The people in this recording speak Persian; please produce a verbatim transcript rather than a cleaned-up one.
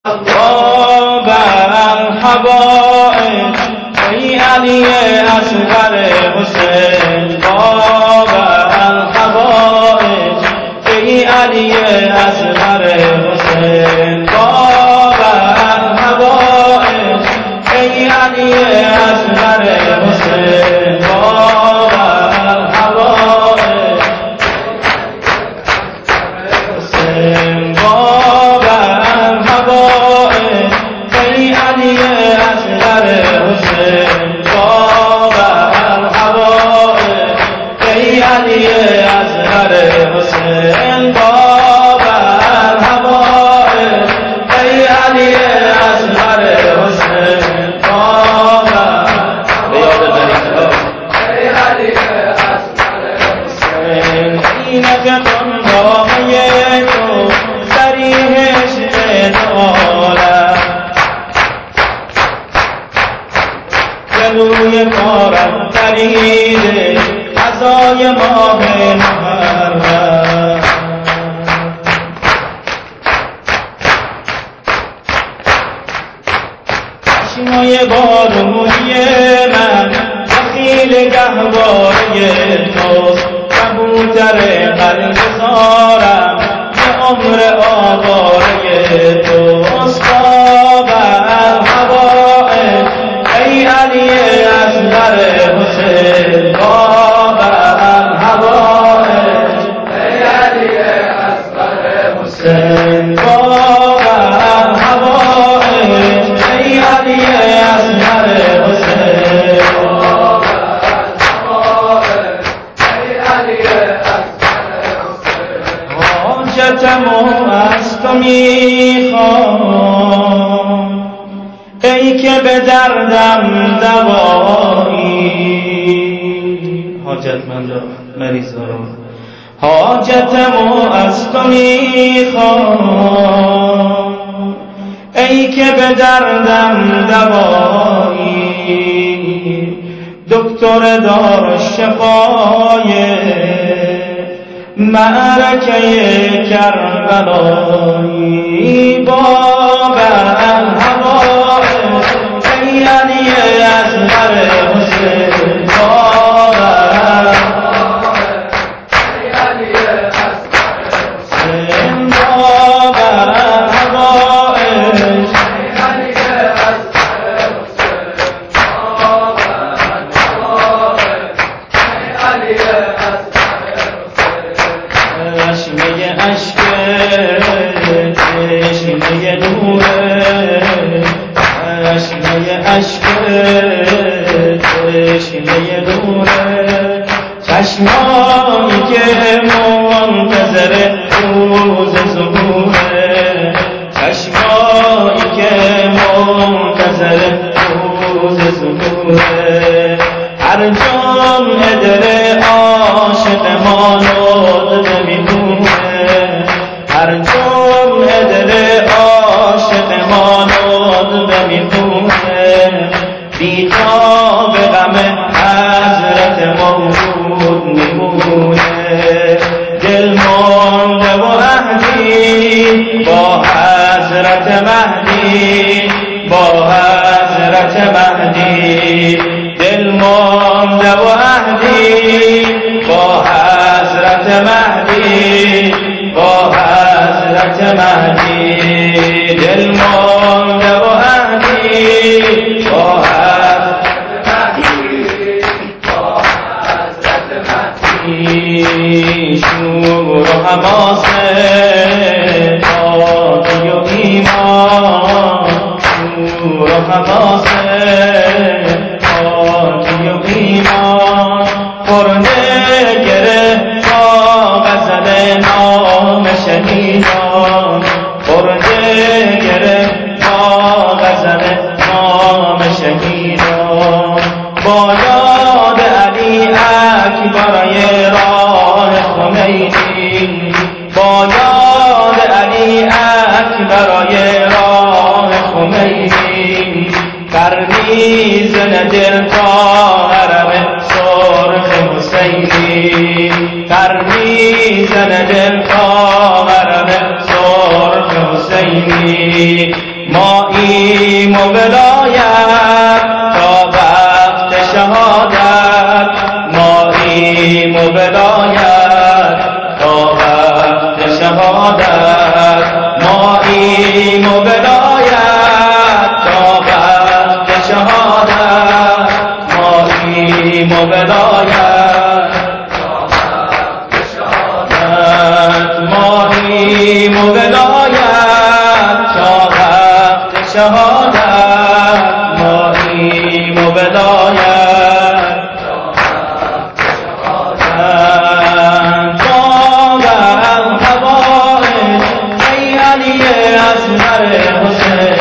باب الحوائج ای علی اصغر حسین، باب الحوائج ای علی اصغر حسین، باب الحوائج ای علی اصغر حسین، باب الحوائج حسین، باب الحوائج ای علی اصغر حسین، باب الحوائج ای علی اصغر حسین، باب الحوائج ای علی اصغر حسین، باب ای علی اصغر حسین، اینک قندامه تو سریحش دارد، جلوی کارم تریده عزای ماه محرم، چشمای بارونی من دخیل گهواره توست، کبوتر قلب زارم به عمر آواره توست، باب الحوائج ای علی اصغر حسین، باب الحوائج ای علی اصغر حسین، باب الحوائج ای علی اصغر حسین، باب الحوائج ای علی اصغر حسین، حاجتمو از تو میخوام ای که به دردم دوایی، حاجتمندا مریضا رو حاجتمو از تو میخوام ای که به دردم دوایی، دکتر دارالشفای معرکه کربلایی، باب الحوائج ای علی اصغر حسین، باب الحوائج ای علی اصغر حسین، باب الحوائج ای علی اصغر حسین، باب الحوائج ای علی اصغر حسین، چشمه اشک چشمه نوره، چشمه اشک چشمه نوره، چشمایی که منتظر روز ظهوره، چشمایی که منتظر روز ظهوره، هر جمعه دل عاشق ما لطف می‌کنه، هر جمعه دل عاشق ما لطف می‌کنه، بی‌تاب غم حضرت موجود میمونه، دل مانده و عهدی با حضرت مهدی، با حضرت مهدی، دل مانده و عهدی با حضرت مهدی، با حضرت مهدی، دل مانده و عهدی با حضرت مهدی، با حضرت مهدی، شور و حماسه پاکی و ایمان، شور و حماسه پاکی و ایمان، خورده گره با غزل نام شهیدان، خورده گره با غزل نام شهیدان، با یاد علی اکبرای راه خمینی، با یاد علی اکبرای راه خمینی، قرنی زن دل تا عرب سرخ حسینی، قرنی زن دل تا عرب سرخ حسینی، و ولایت ماهیم و ولایت تا وقت شهادت ماهیم و ولایت باور هوای ای علی اصغر حسین